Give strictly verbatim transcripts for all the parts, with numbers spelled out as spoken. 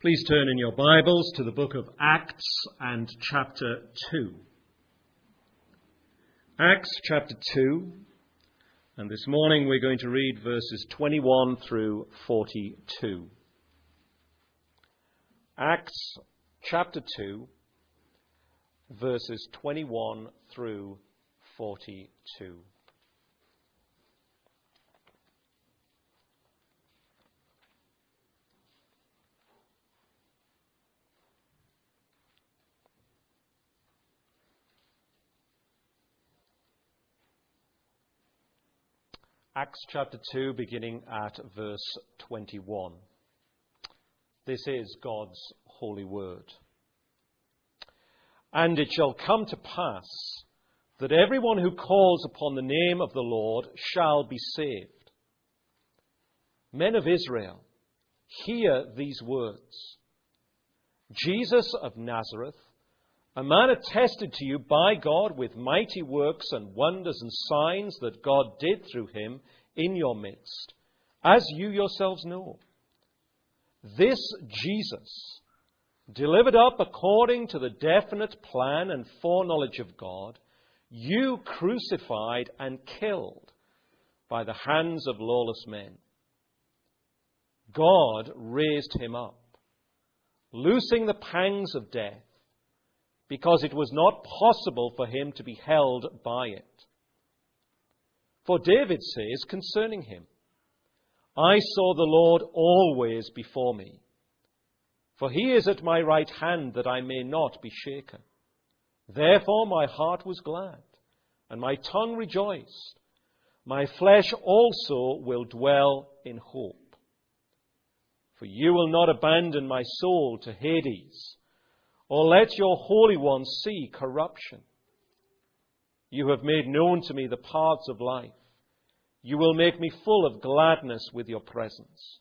Please turn in your Bibles to the book of Acts and chapter two. Acts chapter two, and this morning we're going to read verses twenty-one through forty-two. Acts chapter two, verses twenty-one through forty-two. Acts chapter two, beginning at verse twenty-one. This is God's holy word. And it shall come to pass that everyone who calls upon the name of the Lord shall be saved. Men of Israel, hear these words. Jesus of Nazareth, a man attested to you by God with mighty works and wonders and signs that God did through him in your midst, as you yourselves know. This Jesus, delivered up according to the definite plan and foreknowledge of God, you crucified and killed by the hands of lawless men. God raised him up, loosing the pangs of death, because it was not possible for him to be held by it. For David says concerning him, I saw the Lord always before me. For he is at my right hand that I may not be shaken. Therefore my heart was glad, and my tongue rejoiced. My flesh also will dwell in hope. For you will not abandon my soul to Hades, or let your Holy One see corruption. You have made known to me the paths of life. You will make me full of gladness with your presence.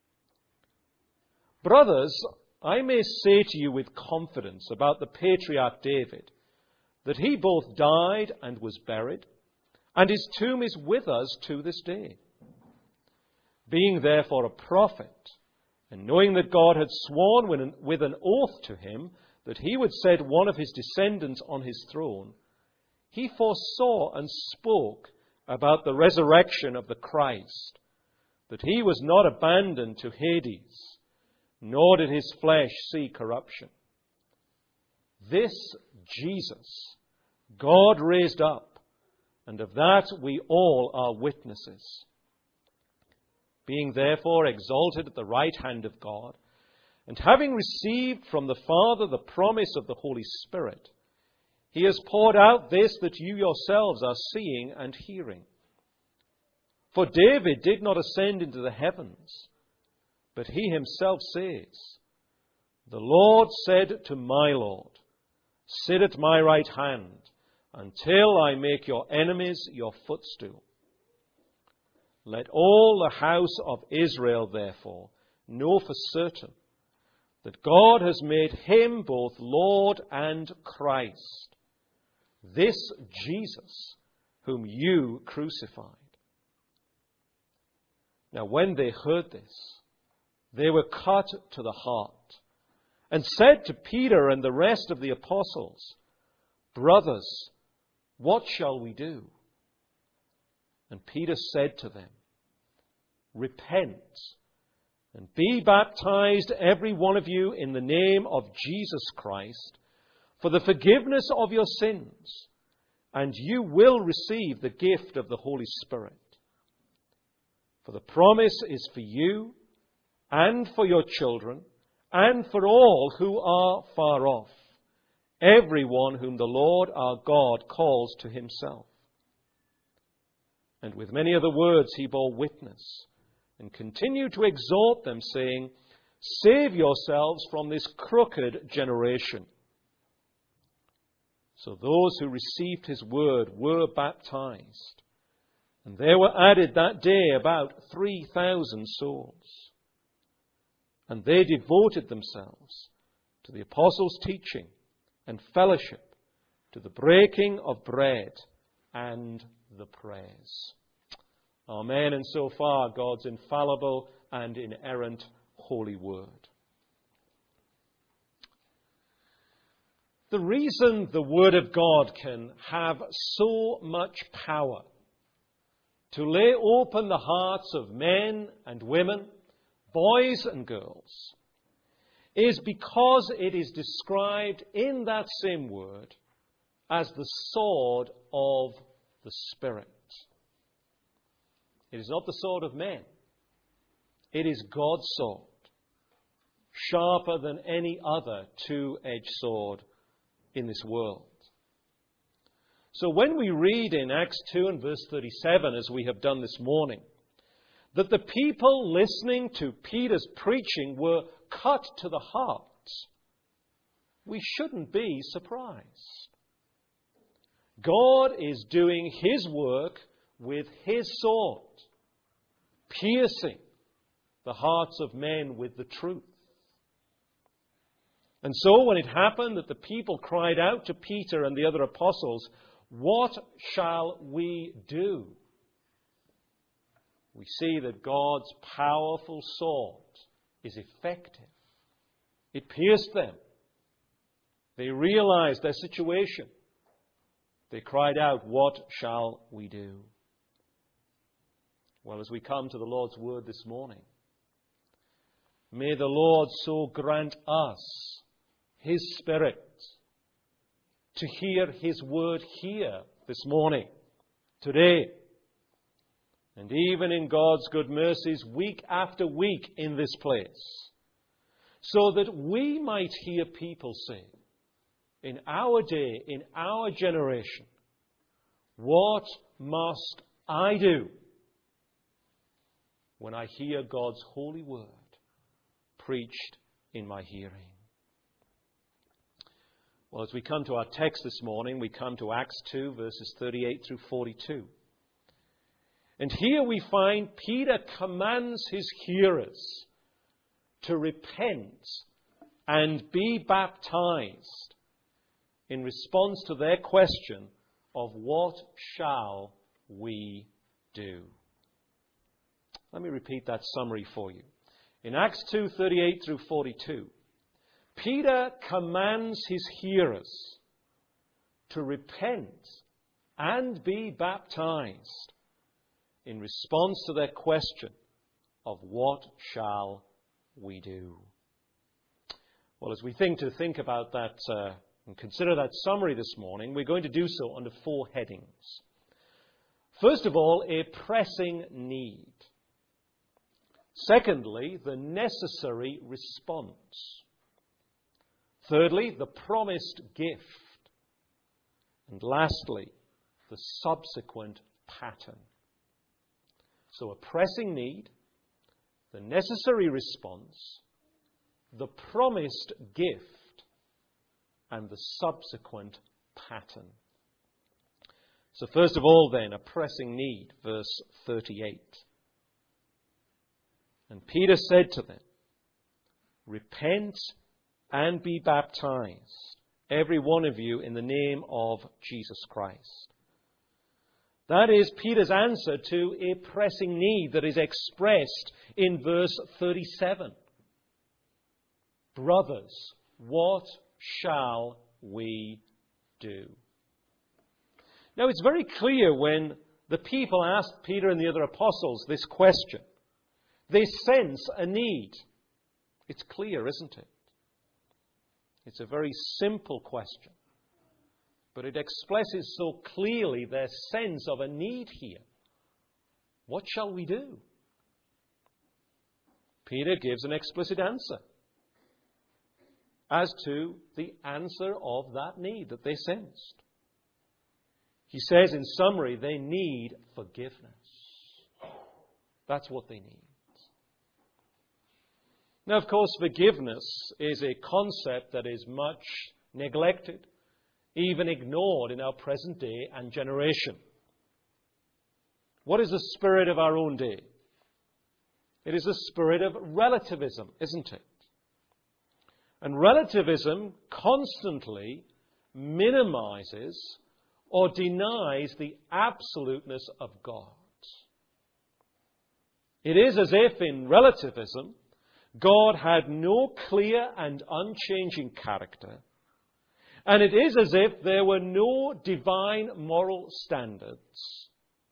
Brothers, I may say to you with confidence about the patriarch David, that he both died and was buried, and his tomb is with us to this day. Being therefore a prophet, and knowing that God had sworn with an oath to him that he would set one of his descendants on his throne, he foresaw and spoke about the resurrection of the Christ, that he was not abandoned to Hades, nor did his flesh see corruption. This Jesus God raised up, and of that we all are witnesses. Being therefore exalted at the right hand of God, and having received from the Father the promise of the Holy Spirit, he has poured out this that you yourselves are seeing and hearing. For David did not ascend into the heavens, but he himself says, the Lord said to my Lord, sit at my right hand until I make your enemies your footstool. Let all the house of Israel, therefore, know for certain that God has made him both Lord and Christ, this Jesus whom you crucified. Now when they heard this, they were cut to the heart, and said to Peter and the rest of the apostles, brothers, what shall we do? And Peter said to them, repent, and be baptized every one of you in the name of Jesus Christ for the forgiveness of your sins, and you will receive the gift of the Holy Spirit. For the promise is for you and for your children and for all who are far off, everyone whom the Lord our God calls to himself. And with many other words he bore witness, and continued to exhort them, saying, save yourselves from this crooked generation. So those who received his word were baptized, and there were added that day about three thousand souls. And they devoted themselves to the apostles' teaching and fellowship, to the breaking of bread and the prayers. Amen. And so far, God's infallible and inerrant holy word. The reason the Word of God can have so much power to lay open the hearts of men and women, boys and girls, is because it is described in that same word as the sword of the Spirit. It is not the sword of men. It is God's sword, sharper than any other two-edged sword in this world. So when we read in Acts two and verse thirty-seven, as we have done this morning, that the people listening to Peter's preaching were cut to the heart, we shouldn't be surprised. God is doing His work with His sword, piercing the hearts of men with the truth. And so when it happened that the people cried out to Peter and the other apostles, "What shall we do?" we see that God's powerful sword is effective. It pierced them. They realized their situation. They cried out, "What shall we do?" Well, as we come to the Lord's word this morning, may the Lord so grant us His Spirit to hear His word here this morning, today, and even in God's good mercies week after week in this place, so that we might hear people say, in our day, in our generation, "What must I do when I hear God's holy word preached in my hearing?" Well, as we come to our text this morning, we come to Acts two, verses thirty-eight through forty-two. And here we find Peter commands his hearers to repent and be baptized in response to their question of what shall we do? Let me repeat that summary for you. In Acts two, thirty-eight through forty-two, Peter commands his hearers to repent and be baptized in response to their question of what shall we do? Well, as we think to think about that uh, and consider that summary this morning, we're going to do so under four headings. First of all, a pressing need. Secondly, the necessary response. Thirdly, the promised gift. And lastly, the subsequent pattern. So a pressing need, the necessary response, the promised gift, and the subsequent pattern. So first of all then, a pressing need, verse thirty-eight. And Peter said to them, "Repent and be baptized, every one of you, in the name of Jesus Christ." That is Peter's answer to a pressing need that is expressed in verse thirty-seven. Brothers, what shall we do? Now, it's very clear when the people asked Peter and the other apostles this question. They sense a need. It's clear, isn't it? It's a very simple question. But it expresses so clearly their sense of a need here. What shall we do? Peter gives an explicit answer as to the answer of that need that they sensed. He says in summary, they need forgiveness. That's what they need. Now, of course, forgiveness is a concept that is much neglected, even ignored in our present day and generation. What is the spirit of our own day? It is the spirit of relativism, isn't it? And relativism constantly minimizes or denies the absoluteness of God. It is as if in relativism, God had no clear and unchanging character, And it is as if there were no divine moral standards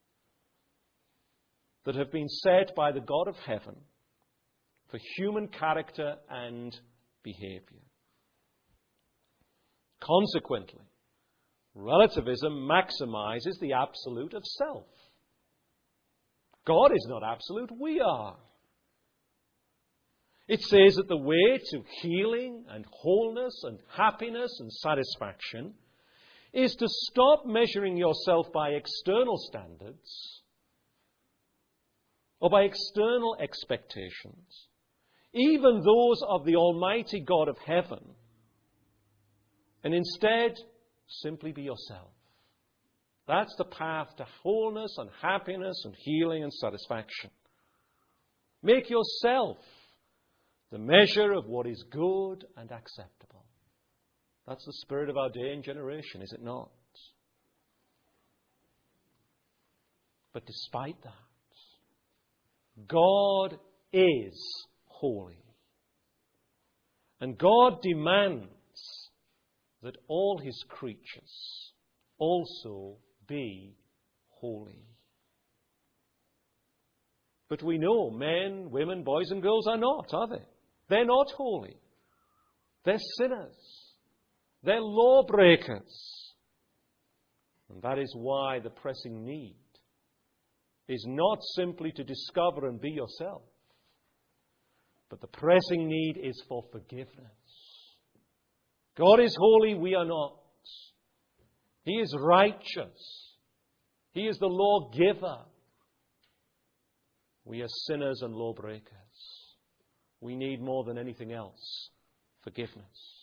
that have been set by the God of heaven for human character and behavior. Consequently, relativism maximizes the absolute of self. God is not absolute, we are. It says that the way to healing and wholeness and happiness and satisfaction is to stop measuring yourself by external standards or by external expectations, even those of the Almighty God of heaven, and instead simply be yourself. That's the path to wholeness and happiness and healing and satisfaction. Make yourself the measure of what is good and acceptable. That's the spirit of our day and generation, is it not? But despite that, God is holy. And God demands that all his creatures also be holy. But we know men, women, boys and girls are not, are they? They're not holy. They're sinners. They're lawbreakers. And that is why the pressing need is not simply to discover and be yourself, but the pressing need is for forgiveness. God is holy, we are not. He is righteous. He is the lawgiver. We are sinners and lawbreakers. We need more than anything else forgiveness.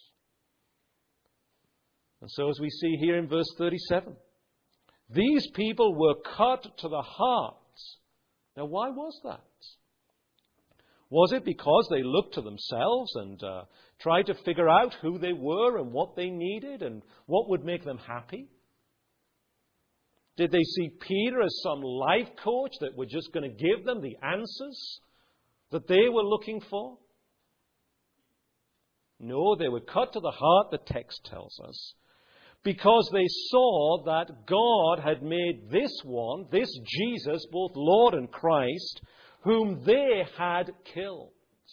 And so as we see here in verse thirty-seven, these people were cut to the heart. Now why was that? Was it because they looked to themselves and uh, tried to figure out who they were and what they needed and what would make them happy? Did they see Peter as some life coach that were just going to give them the answers that they were looking for? No, they were cut to the heart, the text tells us, because they saw that God had made this one, this Jesus, both Lord and Christ, whom they had killed.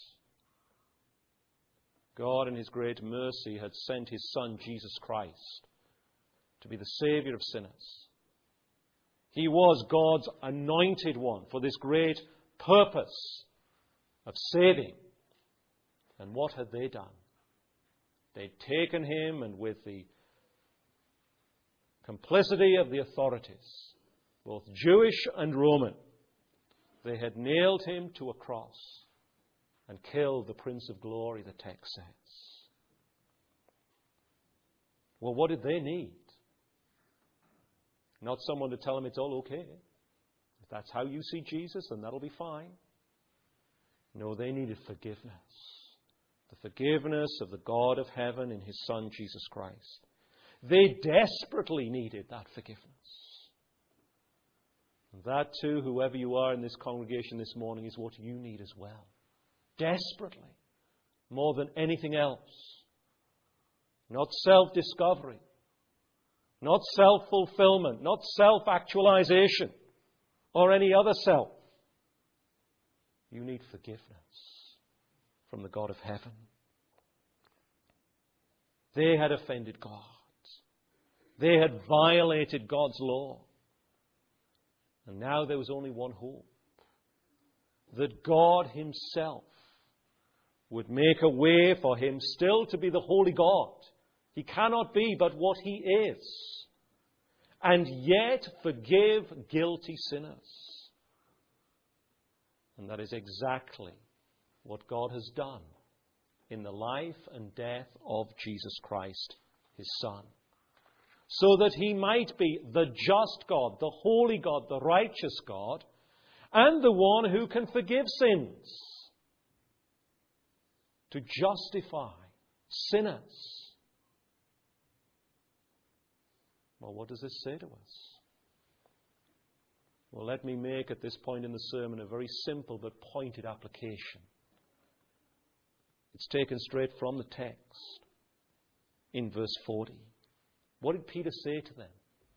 God in his great mercy had sent his Son, Jesus Christ, to be the Savior of sinners. He was God's anointed one for this great purpose of saving. And what had they done? They'd taken him, and with the complicity of the authorities, both Jewish and Roman, they had nailed him to a cross and killed the Prince of Glory, the text says. Well, what did they need? Not someone to tell them it's all okay. If that's how you see Jesus, then that'll be fine. No, they needed forgiveness. The forgiveness of the God of heaven in his Son, Jesus Christ. They desperately needed that forgiveness. And that too, whoever you are in this congregation this morning, is what you need as well. Desperately. More than anything else. Not self-discovery. Not self-fulfillment. Not self-actualization. Or any other self. You need forgiveness from the God of heaven. They had offended God. They had violated God's law. And now there was only one hope. That God himself would make a way for him still to be the holy God. He cannot be but what he is. And yet forgive guilty sinners. And that is exactly what God has done in the life and death of Jesus Christ, his Son. So that he might be the just God, the holy God, the righteous God, and the one who can forgive sins. To justify sinners. Well, what does this say to us? Well, let me make at this point in the sermon a very simple but pointed application. It's taken straight from the text. in verse forty. What did Peter say to them?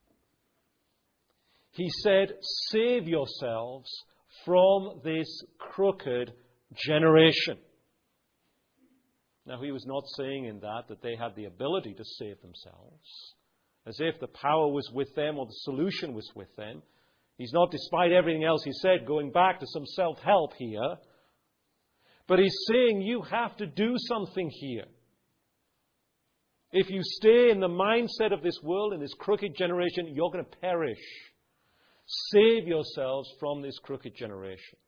He said, "Save yourselves from this crooked generation." Now, he was not saying in that that they had the ability to save themselves, as if the power was with them or the solution was with them. He's not, despite everything else he said, going back to some self-help here. But he's saying you have to do something here. If you stay in the mindset of this world, in this crooked generation, you're going to perish. Save yourselves from this crooked generation.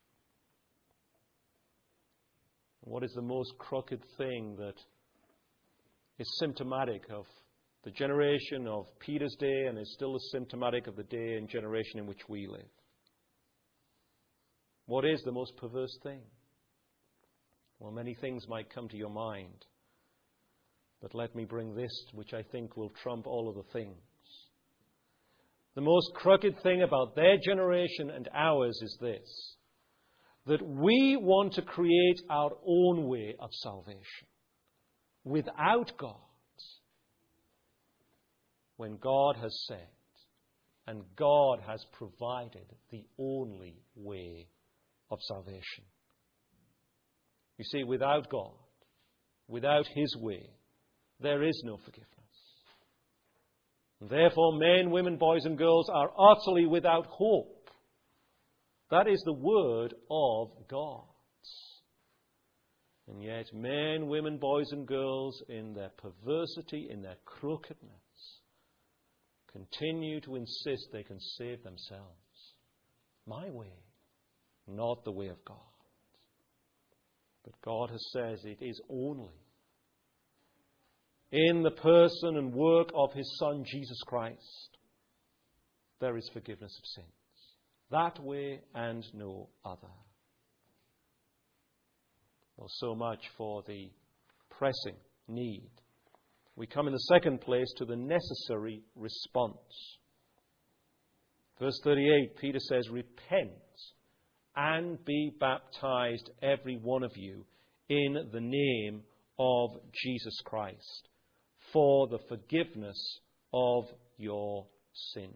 What is the most crooked thing that is symptomatic of the generation of Peter's day and is still symptomatic of the day and generation in which we live? What is the most perverse thing? Well, many things might come to your mind, but let me bring this, which I think will trump all of the things. The most crooked thing about their generation and ours is this: that we want to create our own way of salvation without God, when God has said and God has provided the only way of salvation. You see, without God, without His way, there is no forgiveness. Therefore, men, women, boys and girls are utterly without hope. That is the word of God. And yet, men, women, boys and girls, in their perversity, in their crookedness, continue to insist they can save themselves. My way, not the way of God. But God has said it is only in the person and work of His Son, Jesus Christ, there is forgiveness of sins. That way and no other. Well, so much for the pressing need. We come in the second place to the necessary response. Verse thirty-eight, Peter says, "Repent and be baptized, every one of you, in the name of Jesus Christ, for the forgiveness of your sins."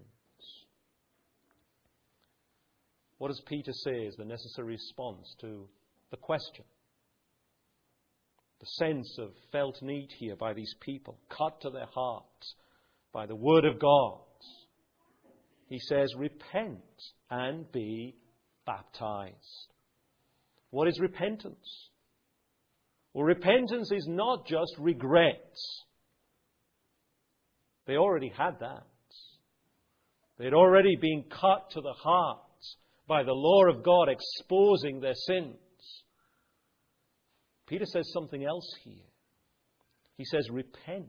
What does Peter say is the necessary response to the question? The sense of felt need here by these people, cut to their hearts by the Word of God. He says, "Repent and be baptized." What is repentance? Well, repentance is not just regrets. They already had that. They had already been cut to the heart by the law of God exposing their sins. Peter says something else here. He says, repent.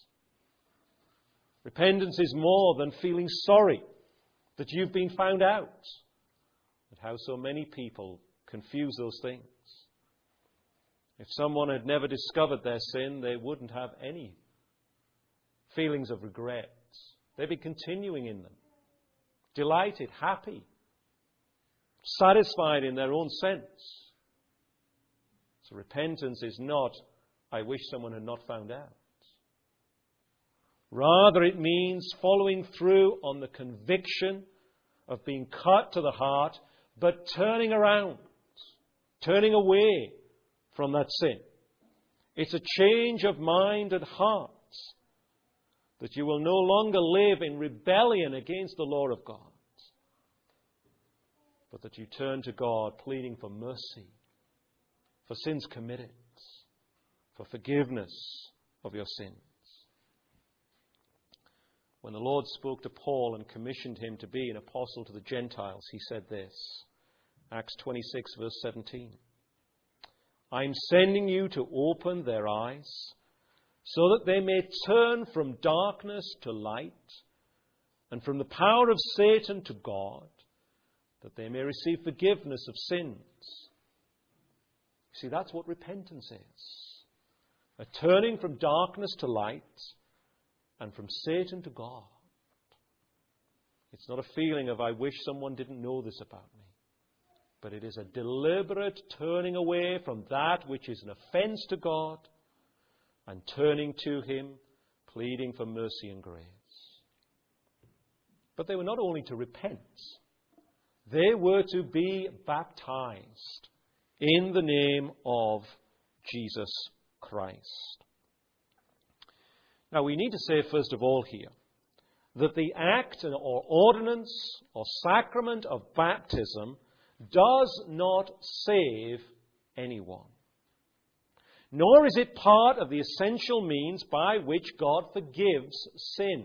Repentance is more than feeling sorry that you've been found out. But how so many people confuse those things. If someone had never discovered their sin, they wouldn't have any feelings of regret. They'd be continuing in them, delighted, happy, satisfied in their own sense. So repentance is not, "I wish someone had not found out." Rather, it means following through on the conviction of being cut to the heart, but turning around, turning away from that sin. It's a change of mind and heart, that you will no longer live in rebellion against the law of God, but that you turn to God pleading for mercy, for sins committed, for forgiveness of your sins. When the Lord spoke to Paul and commissioned him to be an apostle to the Gentiles, He said this, Acts twenty-six, verse seventeen. "I'm sending you to open their eyes, so that they may turn from darkness to light, and from the power of Satan to God, that they may receive forgiveness of sins." You see, that's what repentance is. A turning from darkness to light, and from Satan to God. It's not a feeling of, "I wish someone didn't know this about me." But it is a deliberate turning away from that which is an offense to God, and turning to him, pleading for mercy and grace. But they were not only to repent, they were to be baptized in the name of Jesus Christ. Now, we need to say, first of all, here, that the act or ordinance or sacrament of baptism does not save anyone. Nor is it part of the essential means by which God forgives sin.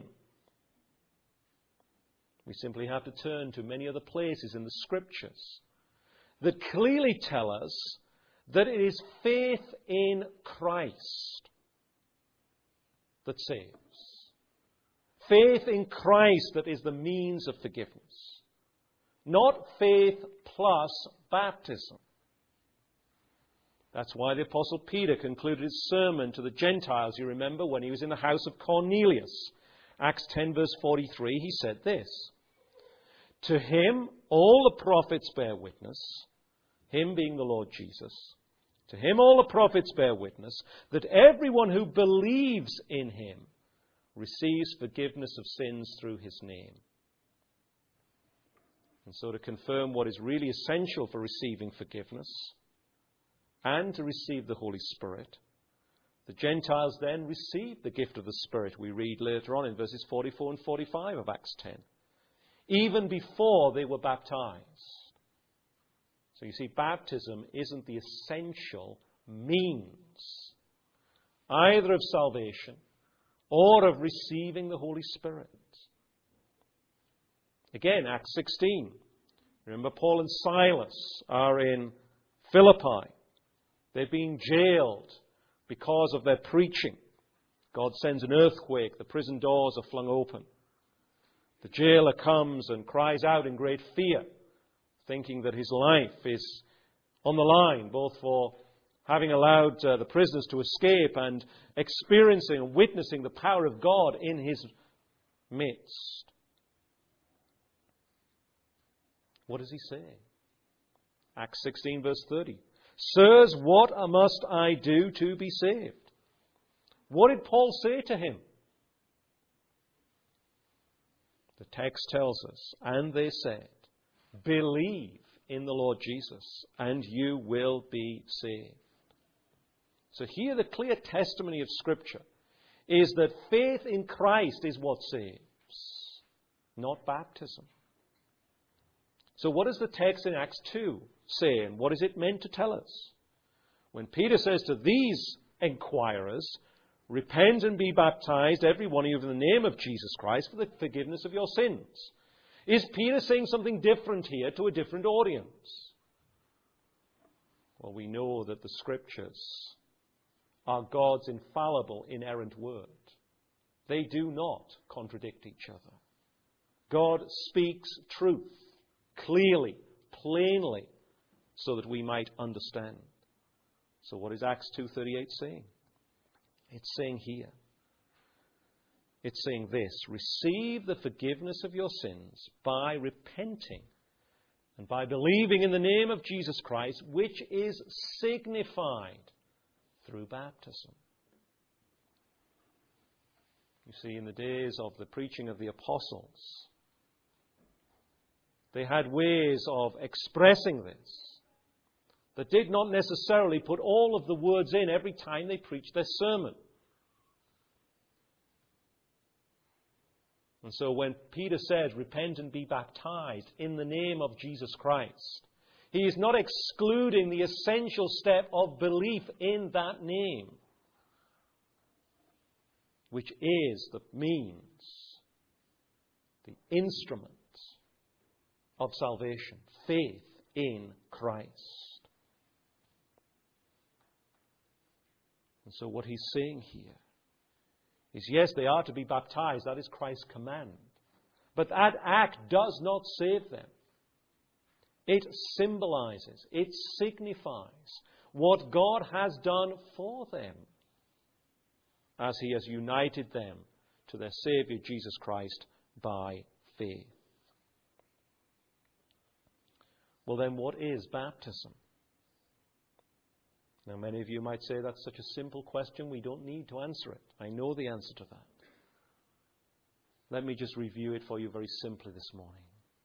We simply have to turn to many other places in the Scriptures that clearly tell us that it is faith in Christ that saves. Faith in Christ that is the means of forgiveness. Not faith plus baptism. That's why the Apostle Peter concluded his sermon to the Gentiles, you remember, when he was in the house of Cornelius. Acts ten verse forty-three, he said this: "To him all the prophets bear witness," him being the Lord Jesus, "to him all the prophets bear witness that everyone who believes in him receives forgiveness of sins through his name." And so to confirm what is really essential for receiving forgiveness and to receive the Holy Spirit, the Gentiles then received the gift of the Spirit, we read later on in verses forty-four and forty-five of Acts ten, even before they were baptized. So you see, baptism isn't the essential means either of salvation or of receiving the Holy Spirit. Again, Acts sixteen. Remember, Paul and Silas are in Philippi. They're being jailed because of their preaching. God sends an earthquake. The prison doors are flung open. The jailer comes and cries out in great fear, thinking that his life is on the line, both for having allowed uh, the prisoners to escape and experiencing and witnessing the power of God in his midst. What does he say? Acts sixteen verse thirty. "Sirs, what must I do to be saved?" What did Paul say to him? The text tells us, "And they said, believe in the Lord Jesus, and you will be saved." So here the clear testimony of Scripture is that faith in Christ is what saves, not baptism. So what does the text in Acts two say, and what is it meant to tell us? When Peter says to these inquirers, "Repent and be baptized, every one of you, in the name of Jesus Christ, for the forgiveness of your sins," is Peter saying something different here to a different audience? Well, we know that the Scriptures are God's infallible, inerrant word. They do not contradict each other. God speaks truth clearly, plainly, so that we might understand. So what is Acts two thirty-eight saying? It's saying here, it's saying this: receive the forgiveness of your sins by repenting and by believing in the name of Jesus Christ, which is signified through baptism. You see, in the days of the preaching of the apostles, they had ways of expressing this that did not necessarily put all of the words in every time they preached their sermon. And so when Peter says, "Repent and be baptized in the name of Jesus Christ," he is not excluding the essential step of belief in that name, which is the means, the instrument of salvation, faith in Christ. And so what he's saying here is, yes, they are to be baptized. That is Christ's command. But that act does not save them. It symbolizes, it signifies what God has done for them as he has united them to their Savior Jesus Christ by faith. Well then, what is baptism? Now, many of you might say that's such a simple question, we don't need to answer it. I know the answer to that. Let me just review it for you very simply this morning.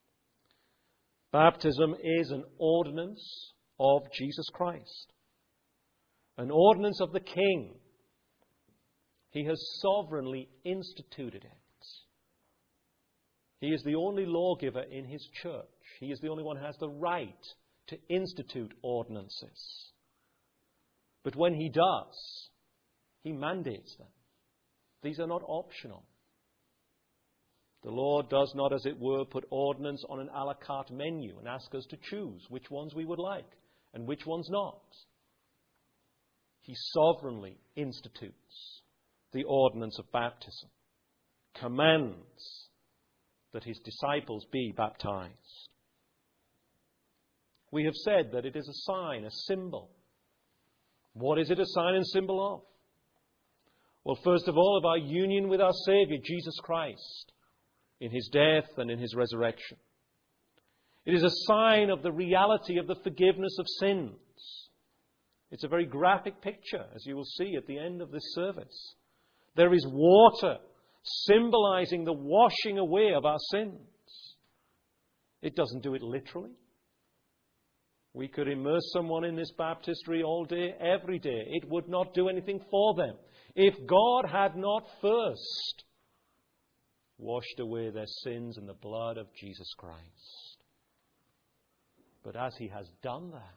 Baptism is an ordinance of Jesus Christ, an ordinance of the King. He has sovereignly instituted it. He is the only lawgiver in His church. He is the only one who has the right to institute ordinances. But when He does, He mandates them. These are not optional. The Lord does not, as it were, put ordinance on an a la carte menu and ask us to choose which ones we would like and which ones not. He sovereignly institutes the ordinance of baptism, commands that His disciples be baptized. We have said that it is a sign, a symbol. What is it a sign and symbol of? Well, first of all, of our union with our Saviour, Jesus Christ, in His death and in His resurrection. It is a sign of the reality of the forgiveness of sins. It's a very graphic picture, as you will see at the end of this service. There is water symbolizing the washing away of our sins. It doesn't do it literally. We could immerse someone in this baptistry all day, every day. It would not do anything for them if God had not first washed away their sins in the blood of Jesus Christ. But as He has done that,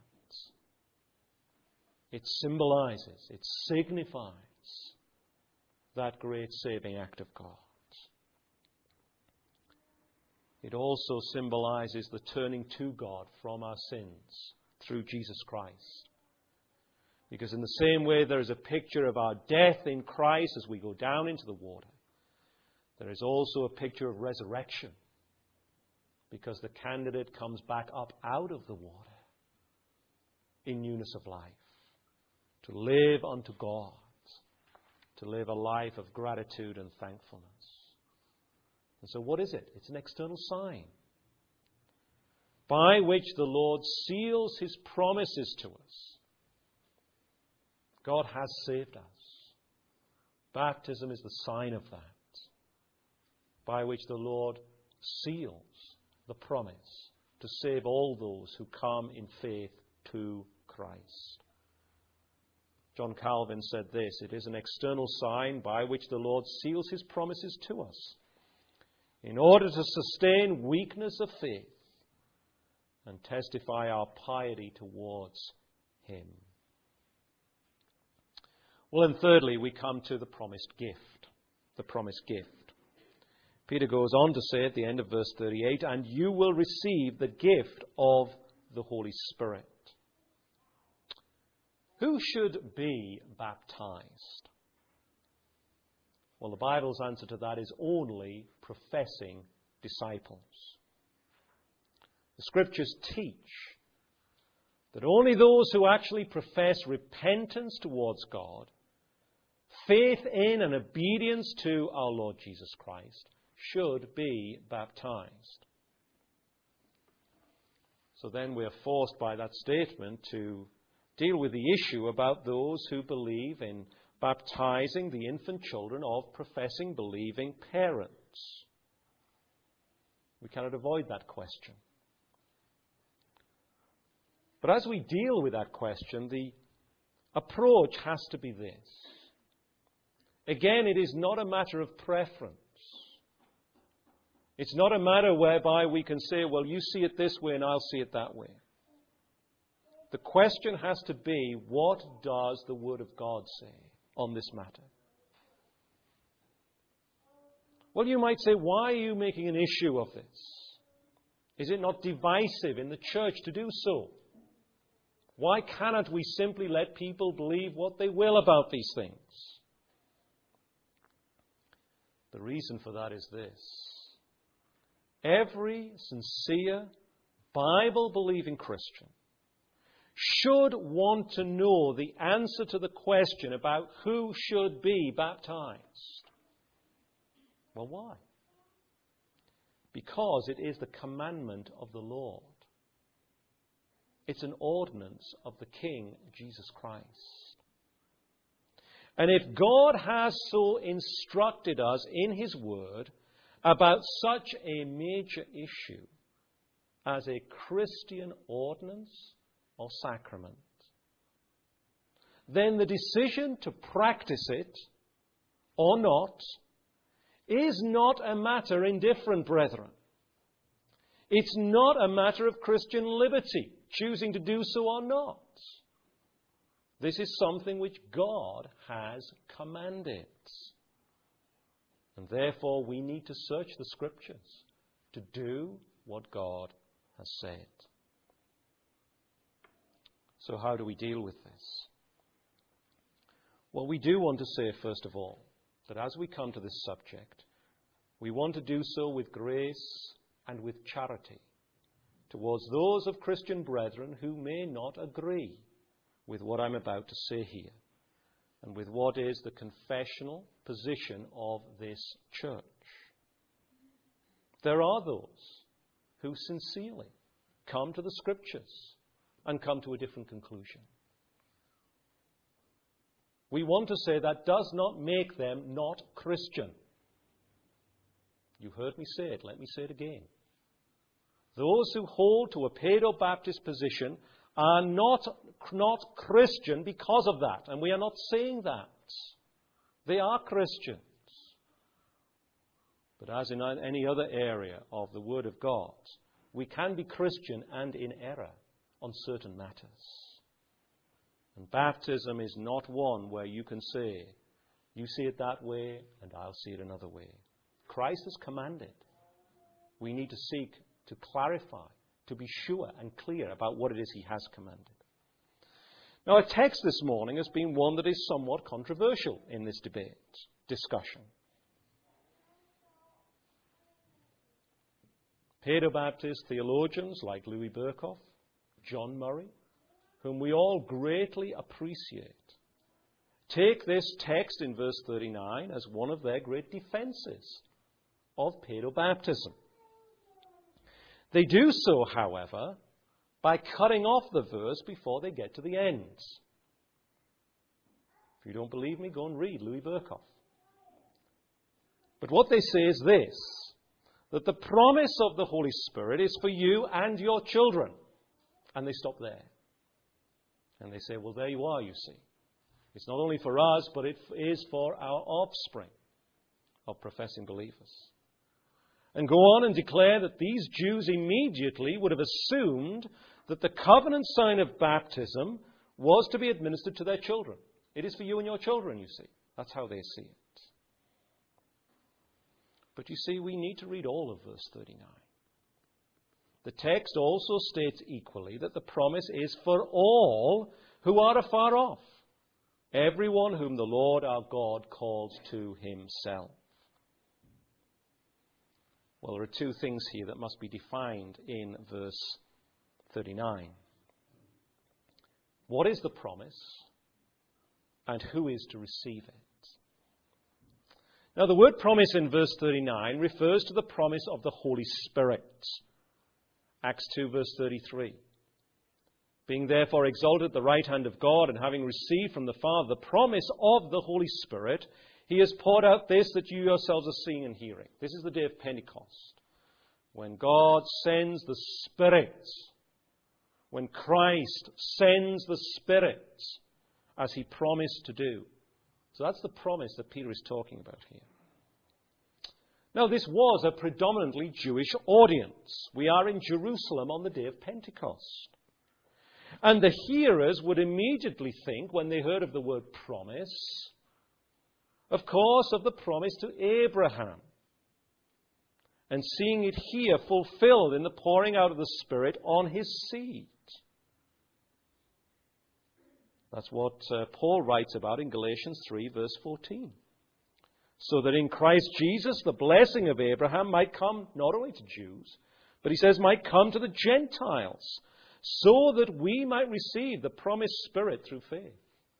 it symbolizes, it signifies that great saving act of God. It also symbolizes the turning to God from our sins through Jesus Christ. Because in the same way there is a picture of our death in Christ as we go down into the water, there is also a picture of resurrection, because the candidate comes back up out of the water in newness of life, to live unto God, to live a life of gratitude and thankfulness. And so what is it? It's an external sign by which the Lord seals His promises to us. God has saved us. Baptism is the sign of that, by which the Lord seals the promise to save all those who come in faith to Christ. John Calvin said this: it is an external sign by which the Lord seals His promises to us, in order to sustain weakness of faith and testify our piety towards Him. Well, and thirdly, we come to the promised gift. The promised gift. Peter goes on to say at the end of verse thirty-eight, and you will receive the gift of the Holy Spirit. Who should be baptized? Well, the Bible's answer to that is only professing disciples. The Scriptures teach that only those who actually profess repentance towards God, faith in and obedience to our Lord Jesus Christ, should be baptized. So then we are forced by that statement to deal with the issue about those who believe in baptizing the infant children of professing, believing parents. We cannot avoid that question. But as we deal with that question, the approach has to be this. Again, it is not a matter of preference. It's not a matter whereby we can say, well, you see it this way and I'll see it that way. The question has to be, what does the Word of God say on this matter? Well, you might say, why are you making an issue of this? Is it not divisive in the church to do so? Why cannot we simply let people believe what they will about these things? The reason for that is this. Every sincere, Bible-believing Christian should want to know the answer to the question about who should be baptized. Well, why? Because it is the commandment of the Lord. It's an ordinance of the King, Jesus Christ. And if God has so instructed us in His Word about such a major issue as a Christian ordinance or sacrament, then the decision to practice it or not is not a matter indifferent, brethren. It's not a matter of Christian liberty, choosing to do so or not. This is something which God has commanded. And therefore we need to search the Scriptures to do what God has said. So how do we deal with this? Well, we do want to say, first of all, that as we come to this subject, we want to do so with grace and with charity towards those of Christian brethren who may not agree with what I'm about to say here and with what is the confessional position of this church. There are those who sincerely come to the Scriptures and come to a different conclusion. We want to say that does not make them not Christian. You heard me say it. Let me say it again. Those who hold to a Paedo-Baptist position are not, not Christian because of that. And we are not saying that. They are Christians. But as in any other area of the Word of God, we can be Christian and in error on certain matters. And baptism is not one where you can say, you see it that way and I'll see it another way. Christ has commanded. We need to seek to clarify, to be sure and clear about what it is He has commanded. Now, our text this morning has been one that is somewhat controversial in this debate, discussion. Paedo-Baptist theologians like Louis Berkhof, John Murray, whom we all greatly appreciate, take this text in verse thirty-nine as one of their great defenses of Paedo-Baptism. They do so, however, by cutting off the verse before they get to the end. If you don't believe me, go and read Louis Berkhof. But what they say is this, that the promise of the Holy Spirit is for you and your children. And they stop there. And they say, well, there you are, you see. It's not only for us, but it is for our offspring of professing believers. And go on and declare that these Jews immediately would have assumed that the covenant sign of baptism was to be administered to their children. It is for you and your children, you see. That's how they see it. But you see, we need to read all of verse thirty-nine. The text also states equally that the promise is for all who are afar off, everyone whom the Lord our God calls to Himself. Well, there are two things here that must be defined in verse thirty-nine. What is the promise, and who is to receive it? Now, the word promise in verse thirty-nine refers to the promise of the Holy Spirit. Acts two, verse thirty-three. Being therefore exalted at the right hand of God, and having received from the Father the promise of the Holy Spirit, He has poured out this that you yourselves are seeing and hearing. This is the day of Pentecost, when God sends the Spirit, when Christ sends the Spirit, as He promised to do. So that's the promise that Peter is talking about here. Now, this was a predominantly Jewish audience. We are in Jerusalem on the day of Pentecost. And the hearers would immediately think, when they heard of the word promise, of course, of the promise to Abraham. And seeing it here fulfilled in the pouring out of the Spirit on his seed. That's what uh, Paul writes about in Galatians three, verse fourteen. So that in Christ Jesus, the blessing of Abraham might come not only to Jews, but he says might come to the Gentiles, so that we might receive the promised Spirit through faith.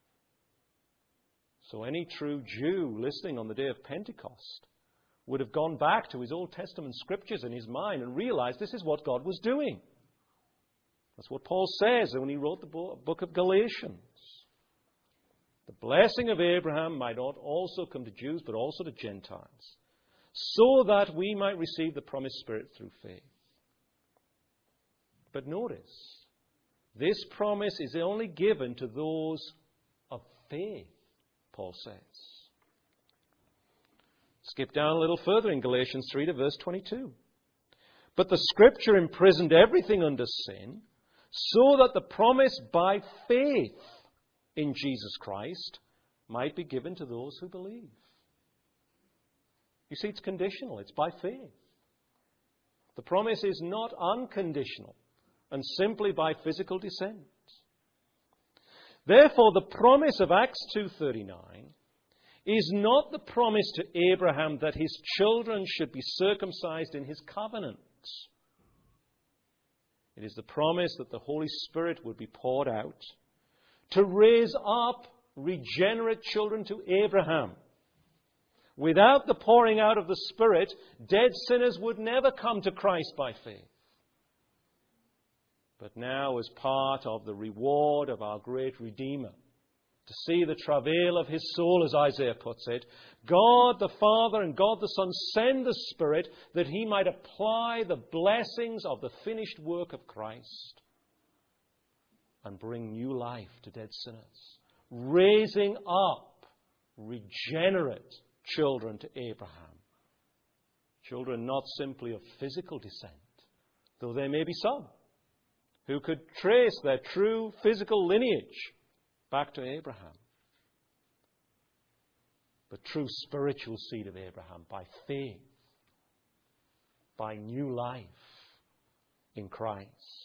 So any true Jew listening on the day of Pentecost would have gone back to his Old Testament scriptures in his mind and realized this is what God was doing. That's what Paul says when he wrote the book of Galatians. The blessing of Abraham might not also come to Jews, but also to Gentiles, so that we might receive the promised Spirit through faith. But notice, this promise is only given to those of faith, Paul says. Skip down a little further in Galatians three to verse twenty-two. But the Scripture imprisoned everything under sin, so that the promise by faith in Jesus Christ might be given to those who believe. You see, it's conditional. It's by faith. The promise is not unconditional and simply by physical descent. Therefore, the promise of Acts two thirty-nine is not the promise to Abraham that his children should be circumcised in his covenant. It is the promise that the Holy Spirit would be poured out to raise up regenerate children to Abraham. Without the pouring out of the Spirit, dead sinners would never come to Christ by faith. But now, as part of the reward of our great Redeemer, to see the travail of his soul, as Isaiah puts it, God the Father and God the Son send the Spirit that he might apply the blessings of the finished work of Christ and bring new life to dead sinners, raising up regenerate children to Abraham. Children not simply of physical descent, though there may be some who could trace their true physical lineage back to Abraham, but true spiritual seed of Abraham by faith, by new life in Christ.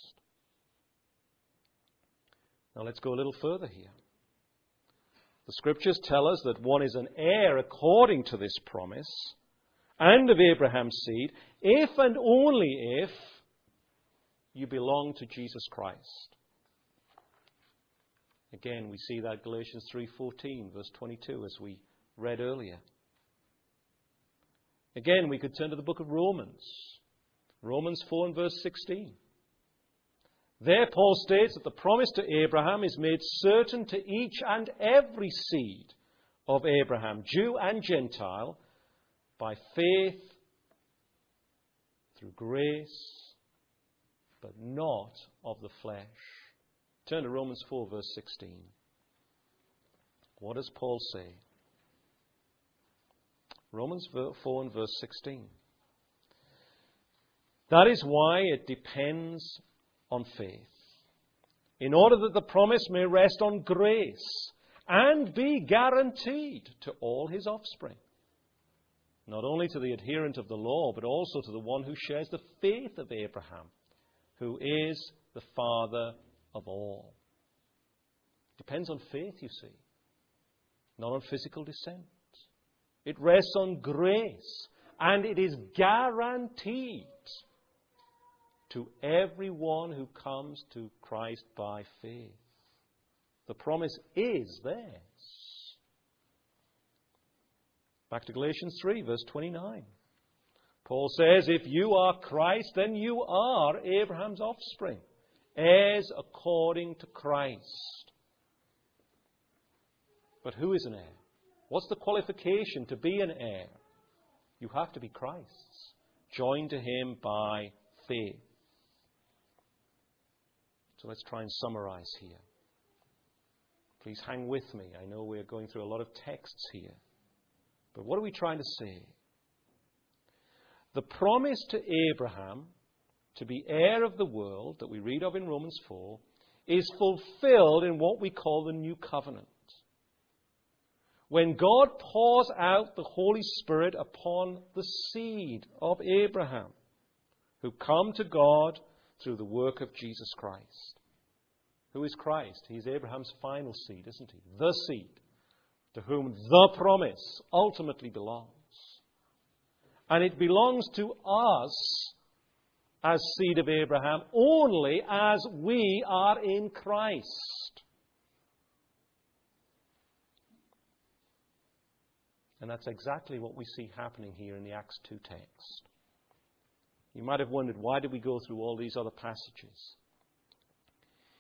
Now let's go a little further here. The Scriptures tell us that one is an heir according to this promise and of Abraham's seed if and only if you belong to Jesus Christ. Again, we see that Galatians three fourteen, verse twenty-two, as we read earlier. Again, we could turn to the book of Romans. Romans four and verse sixteen. There Paul states that the promise to Abraham is made certain to each and every seed of Abraham, Jew and Gentile, by faith, through grace, but not of the flesh. Turn to Romans four, verse sixteen. What does Paul say? Romans four and verse sixteen. That is why it depends on faith, in order that the promise may rest on grace and be guaranteed to all his offspring, not only to the adherent of the law, but also to the one who shares the faith of Abraham, who is the father of all. Depends on faith, you see, not on physical descent. It rests on grace, and it is guaranteed to everyone who comes to Christ by faith. The promise is theirs. Back to Galatians three, verse twenty-nine. Paul says, if you are Christ, then you are Abraham's offspring, heirs according to Christ. But who is an heir? What's the qualification to be an heir? You have to be Christ's, joined to him by faith. So let's try and summarize here. Please hang with me. I know we're going through a lot of texts here. But what are we trying to say? The promise to Abraham to be heir of the world that we read of in Romans four is fulfilled in what we call the New Covenant. When God pours out the Holy Spirit upon the seed of Abraham, who come to God through the work of Jesus Christ. Who is Christ? He's Abraham's final seed, isn't he? The seed to whom the promise ultimately belongs. And it belongs to us as seed of Abraham only as we are in Christ. And that's exactly what we see happening here in the Acts two text. You might have wondered, why did we go through all these other passages?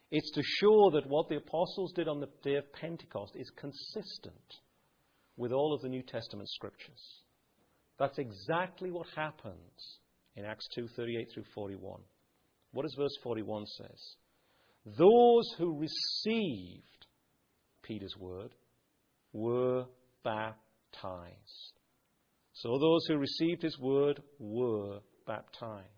It's to show that what the apostles did on the day of Pentecost is consistent with all of the New Testament scriptures. That's exactly what happens in Acts two, thirty-eight through forty-one. What does verse forty-one says? Those who received Peter's word were baptized. So those who received his word were baptized.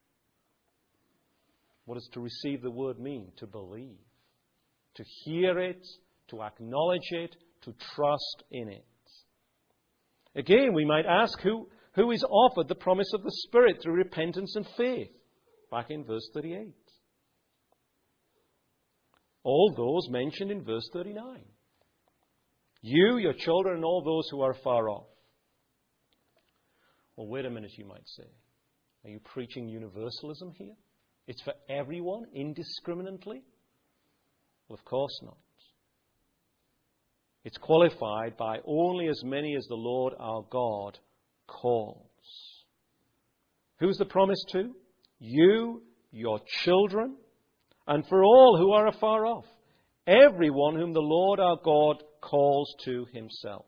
What does to receive the word mean? To believe. To hear it, to acknowledge it, to trust in it. Again, we might ask who, who is offered the promise of the Spirit through repentance and faith. Back in verse thirty-eight. All those mentioned in verse thirty-nine. You, your children, and all those who are far off. Well, wait a minute, you might say. Are you preaching universalism here? It's for everyone, indiscriminately? Well, of course not. It's qualified by only as many as the Lord our God calls. Who's the promise to? You, your children, and for all who are afar off. Everyone whom the Lord our God calls to himself.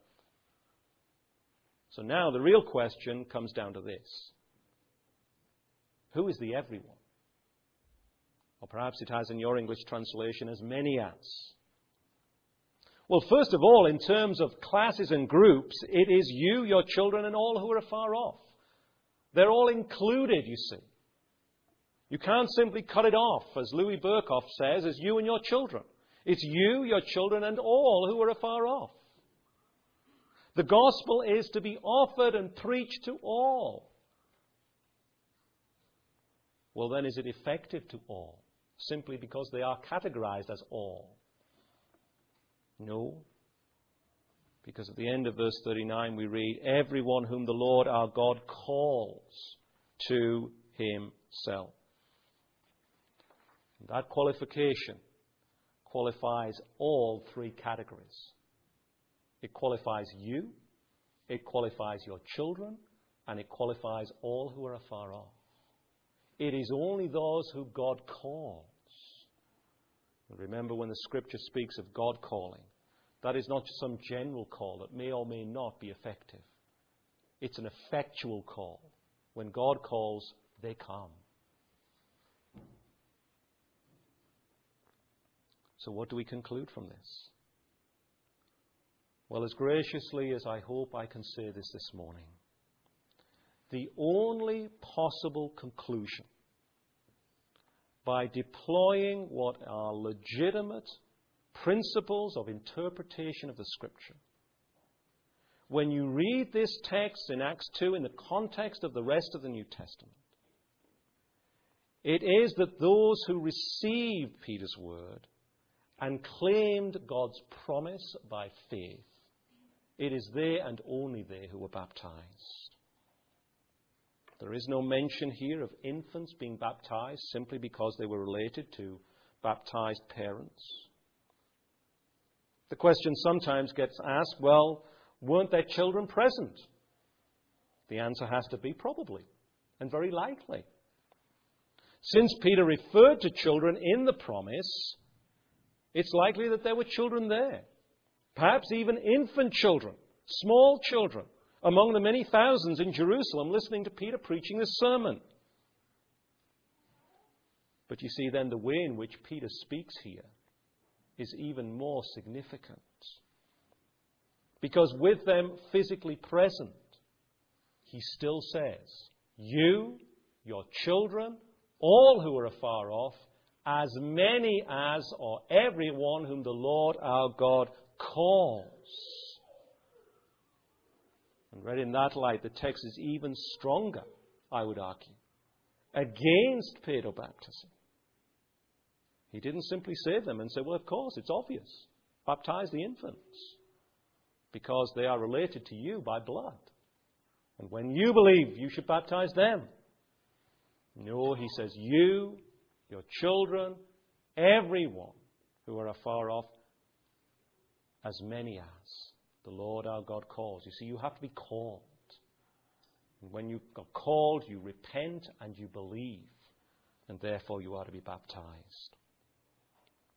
So now the real question comes down to this. Who is the everyone? Or perhaps it has in your English translation as many as. Well, first of all, in terms of classes and groups, it is you, your children, and all who are afar off. They're all included, you see. You can't simply cut it off, as Louis Berkhoff says, as you and your children. It's you, your children, and all who are afar off. The gospel is to be offered and preached to all. Well, then, is it effective to all? Simply because they are categorized as all? No. Because at the end of verse thirty-nine we read, everyone whom the Lord our God calls to himself. That qualification qualifies all three categories. It qualifies you, it qualifies your children, and it qualifies all who are afar off. It is only those who God calls. Remember, when the Scripture speaks of God calling, that is not just some general call that may or may not be effective. It's an effectual call. When God calls, they come. So what do we conclude from this? Well, as graciously as I hope I can say this this morning, the only possible conclusion by deploying what are legitimate principles of interpretation of the Scripture. When you read this text in Acts two in the context of the rest of the New Testament, it is that those who received Peter's word and claimed God's promise by faith, it is they and only they who were baptized. There is no mention here of infants being baptized simply because they were related to baptized parents. The question sometimes gets asked, well, weren't their children present? The answer has to be probably, and very likely. Since Peter referred to children in the promise, it's likely that there were children there. Perhaps even infant children, small children, among the many thousands in Jerusalem listening to Peter preaching this sermon. But you see, then the way in which Peter speaks here is even more significant. Because with them physically present, he still says, you, your children, all who are afar off, as many as or everyone whom the Lord our God calls. And read in that light, the text is even stronger, I would argue, against paedobaptism. He didn't simply save them and say, well, of course, it's obvious. Baptize the infants. Because they are related to you by blood. And when you believe, you should baptize them. No, he says, you, your children, everyone who are afar off, as many as the Lord our God calls. You see, you have to be called. And when you are called, you repent and you believe. And therefore you are to be baptized.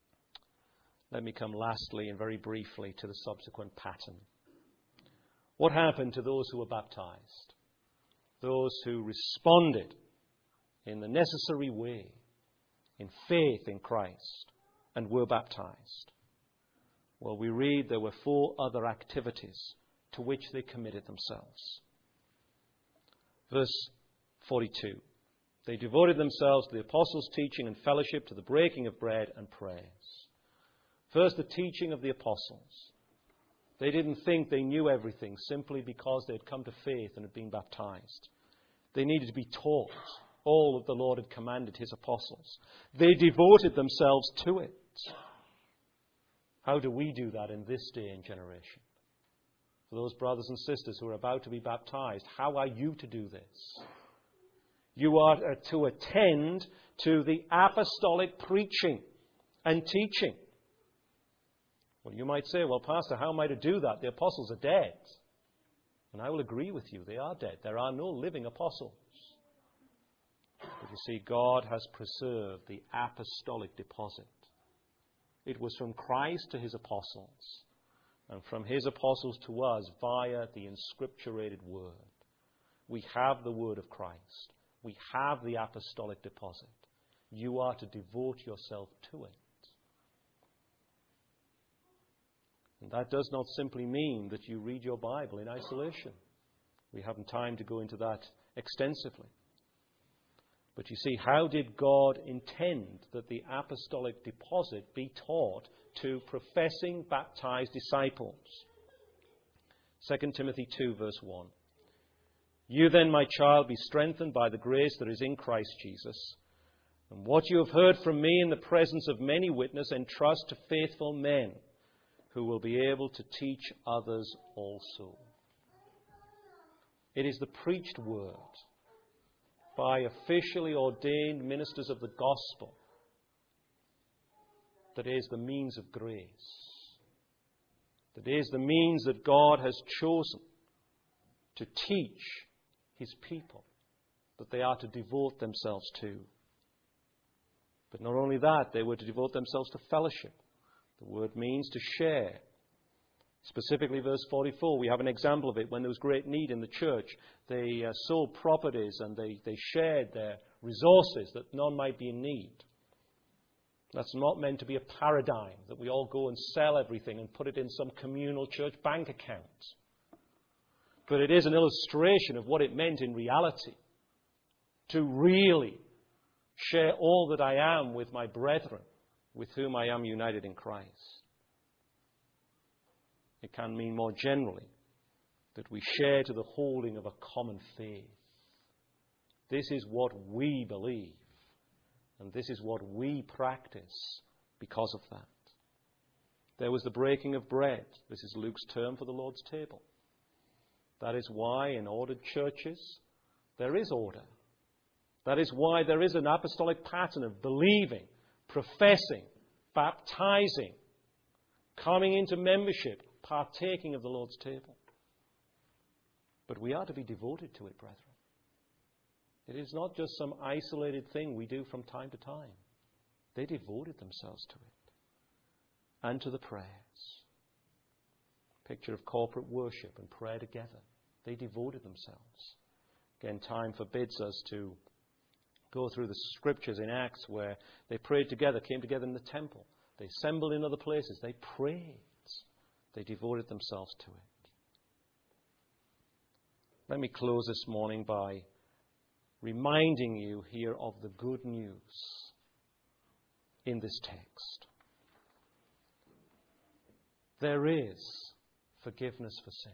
Let me come lastly and very briefly to the subsequent pattern. What happened to those who were baptized? Those who responded in the necessary way, in faith in Christ, and were baptized. Well, we read there were four other activities to which they committed themselves. Verse forty-two. They devoted themselves to the apostles' teaching and fellowship, to the breaking of bread and prayers. First, the teaching of the apostles. They didn't think they knew everything simply because they had come to faith and had been baptized. They needed to be taught all that the Lord had commanded his apostles. They devoted themselves to it. How do we do that in this day and generation? For those brothers and sisters who are about to be baptized, how are you to do this? You are to attend to the apostolic preaching and teaching. Well, you might say, well, Pastor, how am I to do that? The apostles are dead. And I will agree with you, they are dead. There are no living apostles. But you see, God has preserved the apostolic deposit. It was from Christ to his apostles, and from his apostles to us via the inscripturated word. We have the word of Christ. We have the apostolic deposit. You are to devote yourself to it. And that does not simply mean that you read your Bible in isolation. We haven't time to go into that extensively. But you see, how did God intend that the apostolic deposit be taught to professing baptized disciples? Second Timothy two, verse one. You then, my child, be strengthened by the grace that is in Christ Jesus. And what you have heard from me in the presence of many witnesses, entrust to faithful men who will be able to teach others also. It is the preached word by officially ordained ministers of the gospel that is the means of grace. That is the means that God has chosen to teach his people, that they are to devote themselves to. But not only that, they were to devote themselves to fellowship. The word means to share. Specifically, verse forty-four, we have an example of it. When there was great need in the church, they uh, sold properties and they, they shared their resources that none might be in need. That's not meant to be a paradigm, that we all go and sell everything and put it in some communal church bank account. But it is an illustration of what it meant in reality, to really share all that I am with my brethren, with whom I am united in Christ. It can mean more generally that we share to the holding of a common faith. This is what we believe, and this is what we practice because of that. There was the breaking of bread. This is Luke's term for the Lord's table. That is why in ordered churches there is order. That is why there is an apostolic pattern of believing, professing, baptizing, coming into membership, partaking of the Lord's table. But we are to be devoted to it, brethren. It is not just some isolated thing we do from time to time. They devoted themselves to it and to the prayers. Picture of corporate worship and prayer together. They devoted themselves. Again, time forbids us to go through the scriptures in Acts where they prayed together, came together in the temple. They assembled in other places. They prayed. They devoted themselves to it. Let me close this morning by reminding you here of the good news in this text. There is forgiveness for sins.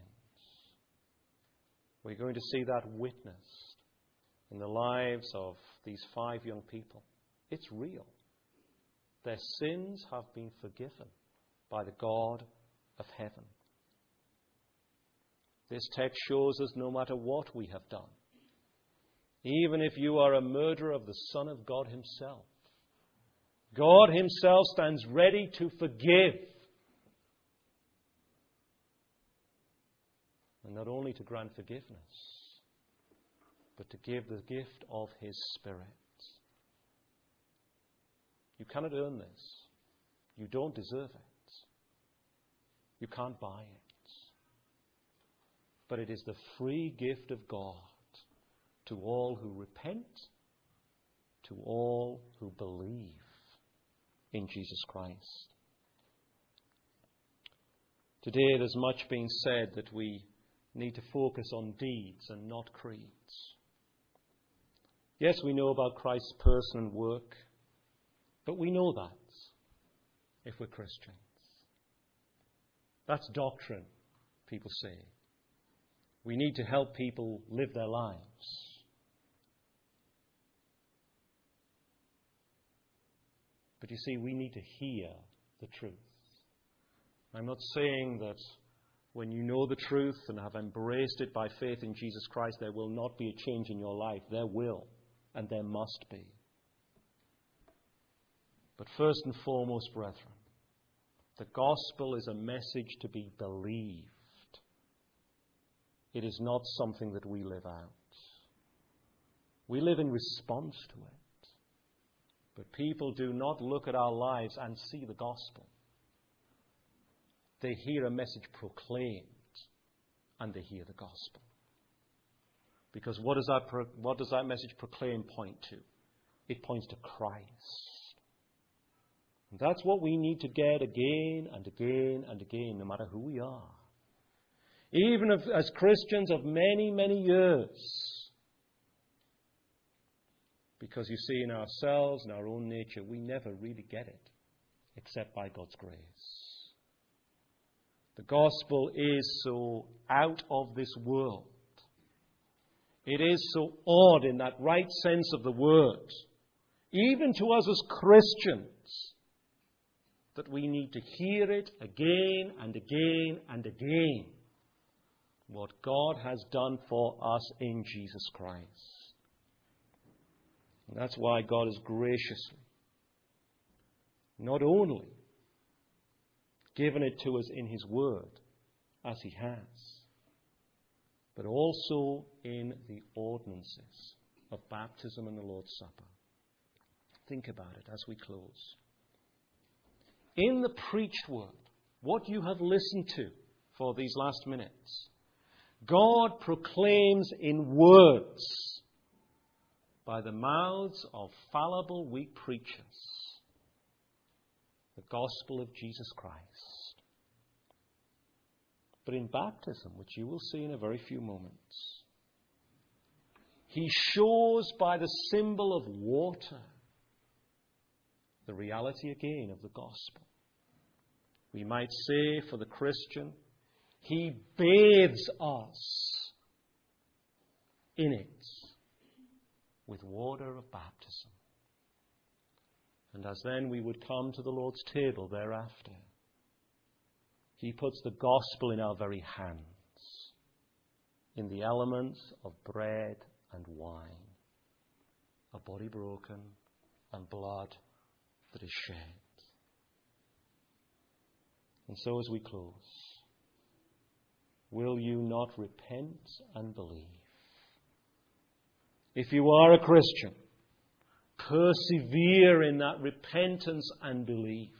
We're going to see that witnessed in the lives of these five young people. It's real. Their sins have been forgiven by the God of heaven. This text shows us no matter what we have done, even if you are a murderer of the Son of God himself, God himself stands ready to forgive. And not only to grant forgiveness, but to give the gift of his Spirit. You cannot earn this. You don't deserve it. You can't buy it. But it is the free gift of God to all who repent, to all who believe in Jesus Christ. Today there's much being said that we need to focus on deeds and not creeds. Yes, we know about Christ's person and work, but we know that if we're Christians. That's doctrine, people say. We need to help people live their lives. But you see, we need to hear the truth. I'm not saying that when you know the truth and have embraced it by faith in Jesus Christ, there will not be a change in your life. There will, and there must be. But first and foremost, brethren, the gospel is a message to be believed. It is not something that we live out. We live in response to it. But people do not look at our lives and see the gospel. They hear a message proclaimed, and they hear the gospel. Because what does that, pro- what does that message proclaim point to? It points to Christ. And that's what we need to get again and again and again, no matter who we are. Even if, as Christians of many, many years. Because you see, in ourselves, in our own nature, we never really get it, except by God's grace. The gospel is so out of this world. It is so odd in that right sense of the word, even to us as Christians, that we need to hear it again and again and again. What God has done for us in Jesus Christ. And that's why God has graciously not only given it to us in His Word, as He has, but also in the ordinances of baptism and the Lord's Supper. Think about it as we close. In the preached Word, what you have listened to for these last minutes, God proclaims in words by the mouths of fallible, weak preachers the gospel of Jesus Christ. But in baptism, which you will see in a very few moments, He shows by the symbol of water the reality again of the gospel. We might say for the Christian, He bathes us in it with water of baptism. And as then we would come to the Lord's table thereafter, He puts the gospel in our very hands, in the elements of bread and wine, a body broken and blood that is shed. And so as we close, will you not repent and believe? If you are a Christian, persevere in that repentance and belief.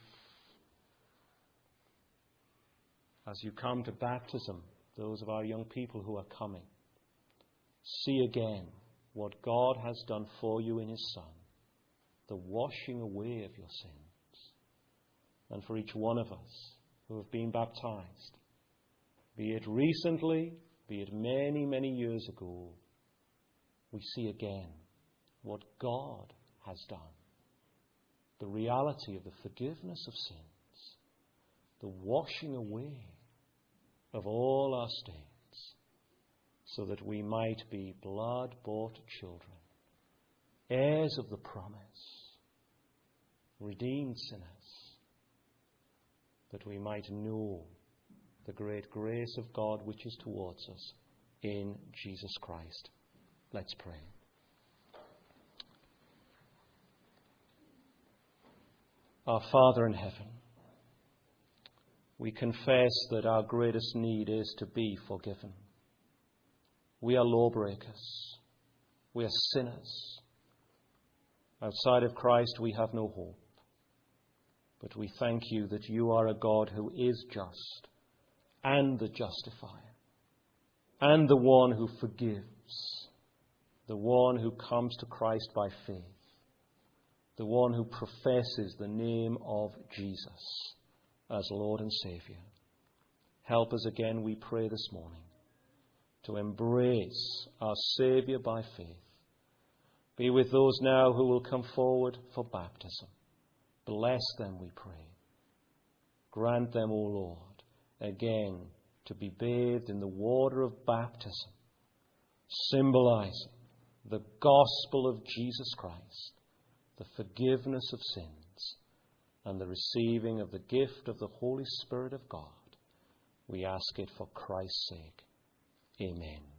As you come to baptism, those of our young people who are coming, see again what God has done for you in His Son, the washing away of your sins. And for each one of us who have been baptized, be it recently, be it many, many years ago, we see again what God has done. The reality of the forgiveness of sins, the washing away of all our stains, so that we might be blood-bought children, heirs of the promise, redeemed sinners, that we might know the great grace of God which is towards us in Jesus Christ. Let's pray. Our Father in heaven, we confess that our greatest need is to be forgiven. We are lawbreakers. We are sinners. Outside of Christ, we have no hope. But we thank you that you are a God who is just and the justifier and the one who forgives, the one who comes to Christ by faith, the one who professes the name of Jesus as Lord and Saviour. Help us again, we pray this morning, to embrace our Saviour by faith. Be with those now who will come forward for baptism. Bless them, we pray. Grant them, O Lord, again to be bathed in the water of baptism, symbolizing the gospel of Jesus Christ, the forgiveness of sins, and the receiving of the gift of the Holy Spirit of God. We ask it for Christ's sake. Amen.